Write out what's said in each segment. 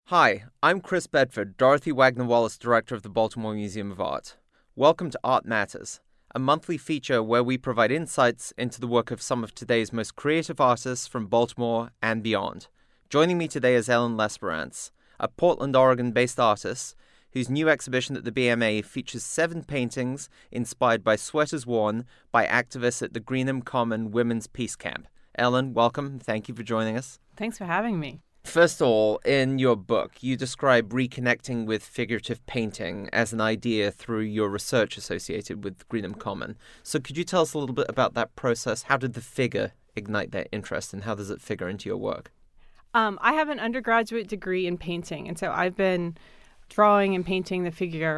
Hi, I'm Chris Bedford, Dorothy Wagner-Wallace, Director of the Baltimore Museum of Art. Welcome to Art Matters, a monthly feature where we provide insights into the work of some of today's most creative artists from Baltimore and beyond. Joining me today is Ellen Lesperance, a Portland, Oregon-based artist whose new exhibition at the BMA features 7 paintings inspired by sweaters worn by activists at the Greenham Common Women's Peace Camp. Ellen, welcome. Thank you for joining us. Thanks for having me. First of all, in your book, you describe reconnecting with figurative painting as an idea through your research associated with Greenham Common. So could you tell us a little bit about that process? How did the figure ignite that interest, and how does it figure into your work? I have an undergraduate degree in painting, and so I've been drawing and painting the figure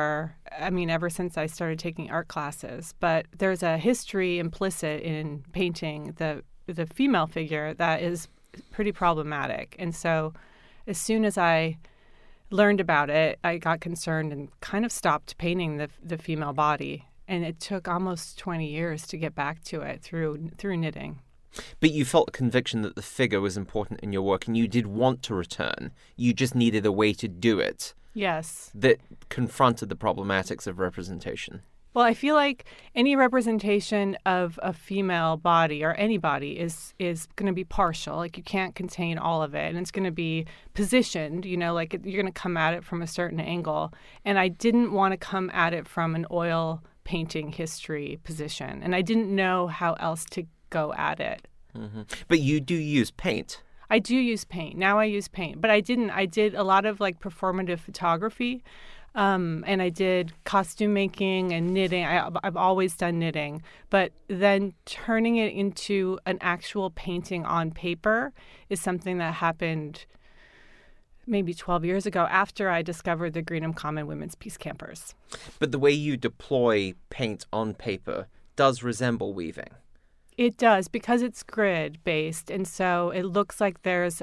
ever since I started taking art classes. But there's a history implicit in painting the female figure that is pretty problematic. And so as soon as I learned about it, I got concerned and kind of stopped painting the female body. And it took almost 20 years to get back to it through knitting. But you felt a conviction that the figure was important in your work, and you did want to return. You just needed a way to do it. Yes. That confronted the problematics of representation. Well, I feel like any representation of a female body or any body is going to be partial. Like, you can't contain all of it, and it's going to be positioned, like you're going to come at it from a certain angle. And I didn't want to come at it from an oil painting history position, and I didn't know how else to go at it. Mm-hmm. But you do use paint. I do use paint. Now I use paint, but I didn't. I did a lot of performative photography. And I did costume making and knitting. I've always done knitting. But then turning it into an actual painting on paper is something that happened maybe 12 years ago after I discovered the Greenham Common Women's Peace Campers. But the way you deploy paint on paper does resemble weaving. It does, because it's grid-based. And so it looks like there's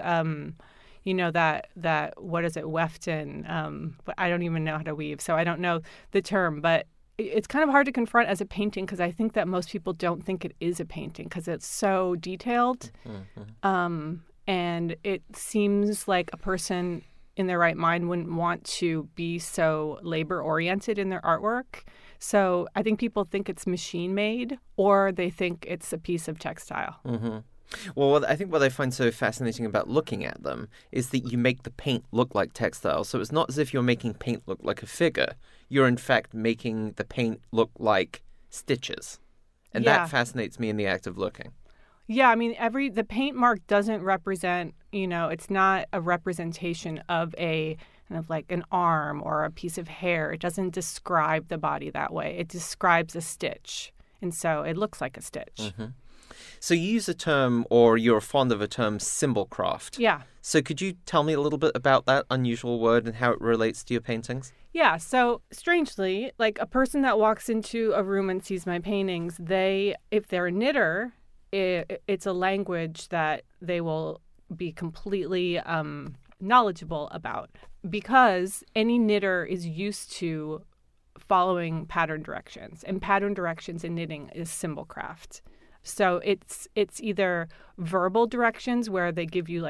that what is it, wefton? But I don't even know how to weave, so I don't know the term. But it's kind of hard to confront as a painting, because I think that most people don't think it is a painting because it's so detailed. Mm-hmm. And it seems like a person in their right mind wouldn't want to be so labor-oriented in their artwork. So I think people think it's machine-made, or they think it's a piece of textile. Mm-hmm. Well, I think what I find so fascinating about looking at them is that you make the paint look like textile. So it's not as if you're making paint look like a figure. You're, in fact, making the paint look like stitches. And that fascinates me in the act of looking. Yeah, I mean, the paint mark doesn't represent, it's not a representation of an arm or a piece of hair. It doesn't describe the body that way. It describes a stitch. And so it looks like a stitch. Mm-hmm. So you use a term, or you're fond of a term, symbolcraft. Yeah. So could you tell me a little bit about that unusual word and how it relates to your paintings? Yeah. So strangely, like a person that walks into a room and sees my paintings, if they're a knitter, it's a language that they will be completely knowledgeable about, because any knitter is used to following pattern directions, and pattern directions in knitting is symbolcraft. So it's either verbal directions where they give you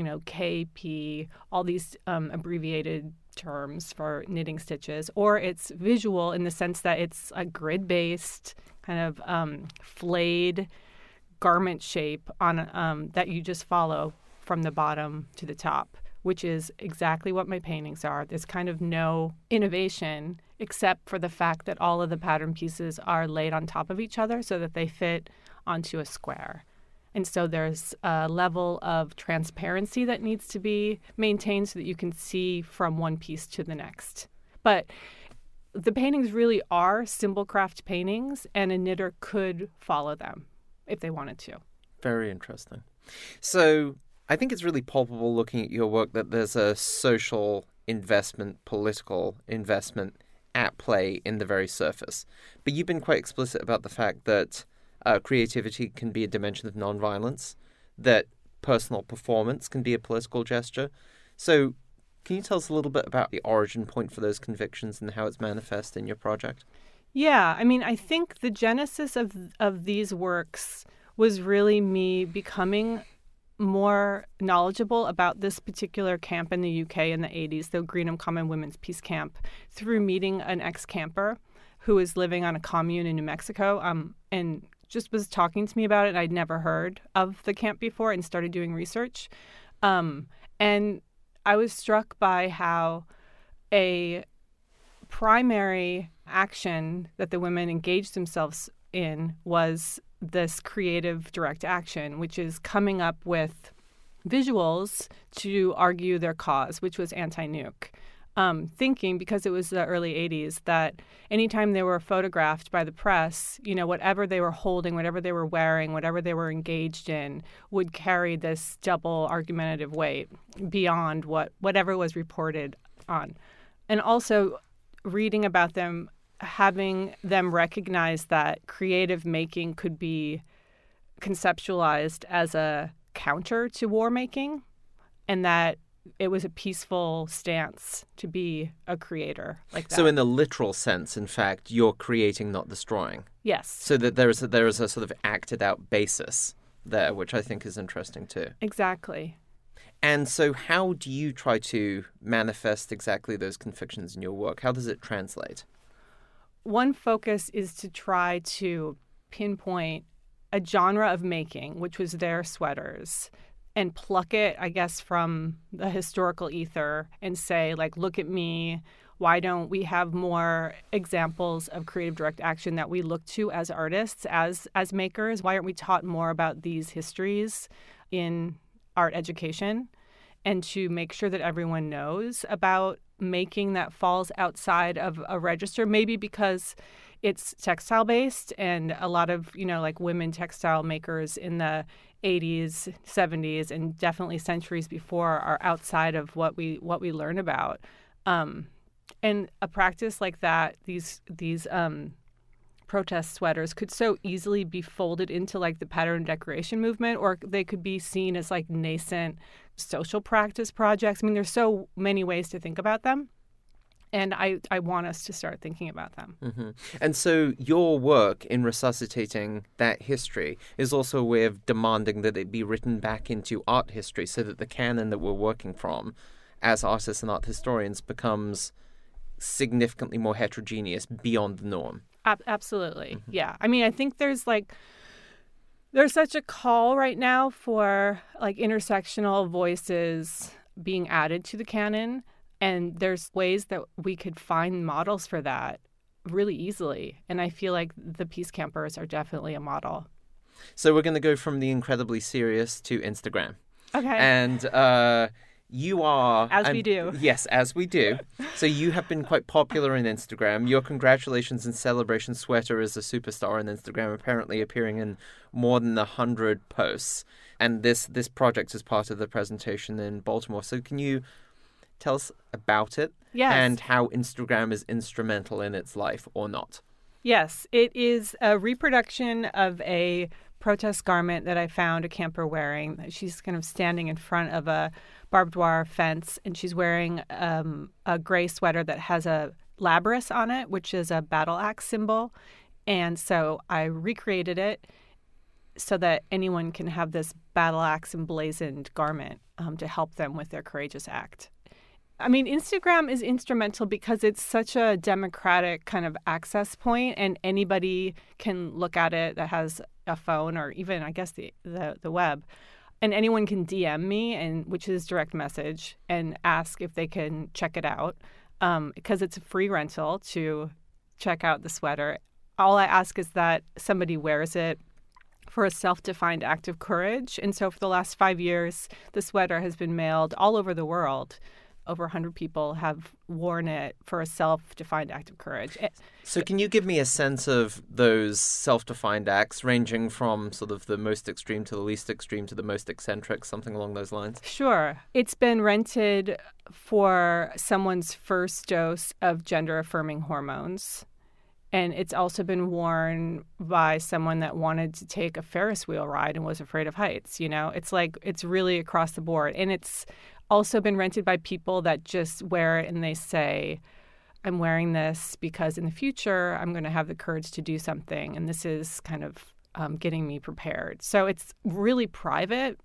KP, all these abbreviated terms for knitting stitches, or it's visual in the sense that it's a grid-based kind of flayed garment shape on that you just follow from the bottom to the top, which is exactly what my paintings are. There's kind of no innovation except for the fact that all of the pattern pieces are laid on top of each other so that they fit onto a square. And so there's a level of transparency that needs to be maintained so that you can see from one piece to the next. But the paintings really are symbolcraft paintings, and a knitter could follow them if they wanted to. Very interesting. So I think it's really palpable looking at your work that there's a social investment, political investment at play in the very surface. But you've been quite explicit about the fact that creativity can be a dimension of nonviolence, that personal performance can be a political gesture. So can you tell us a little bit about the origin point for those convictions and how it's manifest in your project? Yeah, I mean, I think the genesis of these works was really me becoming more knowledgeable about this particular camp in the UK in the 80s, the Greenham Common Women's Peace Camp, through meeting an ex-camper who was living on a commune in New Mexico, and just was talking to me about it. And I'd never heard of the camp before and started doing research. And I was struck by how a primary action that the women engaged themselves in was this creative direct action, which is coming up with visuals to argue their cause, which was anti-nuke. Thinking, because it was the early 80s, that anytime they were photographed by the press, whatever they were holding, whatever they were wearing, whatever they were engaged in would carry this double argumentative weight beyond whatever was reported on. And also reading about them, having them recognize that creative making could be conceptualized as a counter to war making, and that it was a peaceful stance to be a creator like that. So in the literal sense, in fact, you're creating, not destroying. Yes. So that there is a sort of acted out basis there, which I think is interesting too. Exactly. And so how do you try to manifest exactly those convictions in your work? How does it translate? One focus is to try to pinpoint a genre of making, which was their sweaters, and pluck it, I guess, from the historical ether and say, like, look at me. Why don't we have more examples of creative direct action that we look to as artists, as makers? Why aren't we taught more about these histories in art education? And to make sure that everyone knows about making that falls outside of a register, maybe because it's textile based, and a lot of, like women textile makers in the 80s, 70s, and definitely centuries before are outside of what we learn about. And a practice like that, these protest sweaters could so easily be folded into like the pattern decoration movement, or they could be seen as like nascent social practice projects. I mean, there's so many ways to think about them. And I want us to start thinking about them. Mm-hmm. And so your work in resuscitating that history is also a way of demanding that it be written back into art history, so that the canon that we're working from as artists and art historians becomes significantly more heterogeneous, beyond the norm. Absolutely. Mm-hmm. Yeah. I mean, I think there's such a call right now for like intersectional voices being added to the canon. And there's ways that we could find models for that really easily. And I feel like the Peace Campers are definitely a model. So we're going to go from the incredibly serious to Instagram. Okay. And you are... we do. Yes, as we do. So you have been quite popular on Instagram. Your Congratulations and Celebration sweater is a superstar on Instagram, apparently appearing in more than 100 posts. And this project is part of the presentation in Baltimore. So can you tell us about it? Yes. And how Instagram is instrumental in its life or not? Yes, it is a reproduction of a protest garment that I found a camper wearing. She's kind of standing in front of a barbed wire fence, and she's wearing a gray sweater that has a labrys on it, which is a battle axe symbol. And so I recreated it so that anyone can have this battle axe emblazoned garment to help them with their courageous act. I mean, Instagram is instrumental because it's such a democratic kind of access point, and anybody can look at it that has a phone or even, I guess, the web. And anyone can DM me, which is direct message, and ask if they can check it out because it's a free rental to check out the sweater. All I ask is that somebody wears it for a self-defined act of courage. And so for the last 5 years, the sweater has been mailed all over the world. Over 100 people have worn it for a self-defined act of courage. So can you give me a sense of those self-defined acts, ranging from sort of the most extreme to the least extreme to the most eccentric, something along those lines? Sure. It's been rented for someone's first dose of gender-affirming hormones. And it's also been worn by someone that wanted to take a Ferris wheel ride and was afraid of heights. It's really across the board. And it's also been rented by people that just wear it and they say, I'm wearing this because in the future I'm going to have the courage to do something. And this is kind of getting me prepared. So it's really private.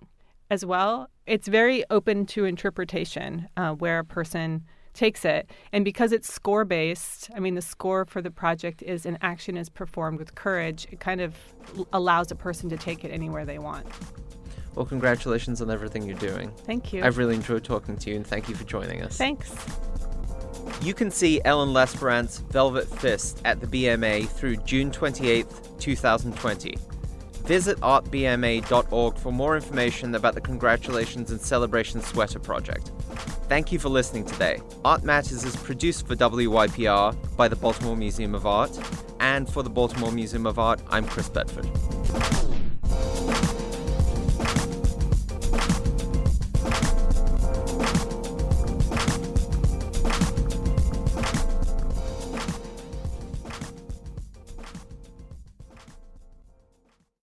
as well. It's very open to interpretation where a person takes it. And because it's score-based, I mean, the score for the project is an action is performed with courage. It kind of allows a person to take it anywhere they want. Well, congratulations on everything you're doing. Thank you. I've really enjoyed talking to you, and thank you for joining us. Thanks. You can see Ellen L'Esperant's Velvet Fist at the BMA through June 28th, 2020. Visit artbma.org for more information about the Congratulations and Celebration Sweater Project. Thank you for listening today. Art Matters is produced for WYPR by the Baltimore Museum of Art, and for the Baltimore Museum of Art, I'm Chris Bedford.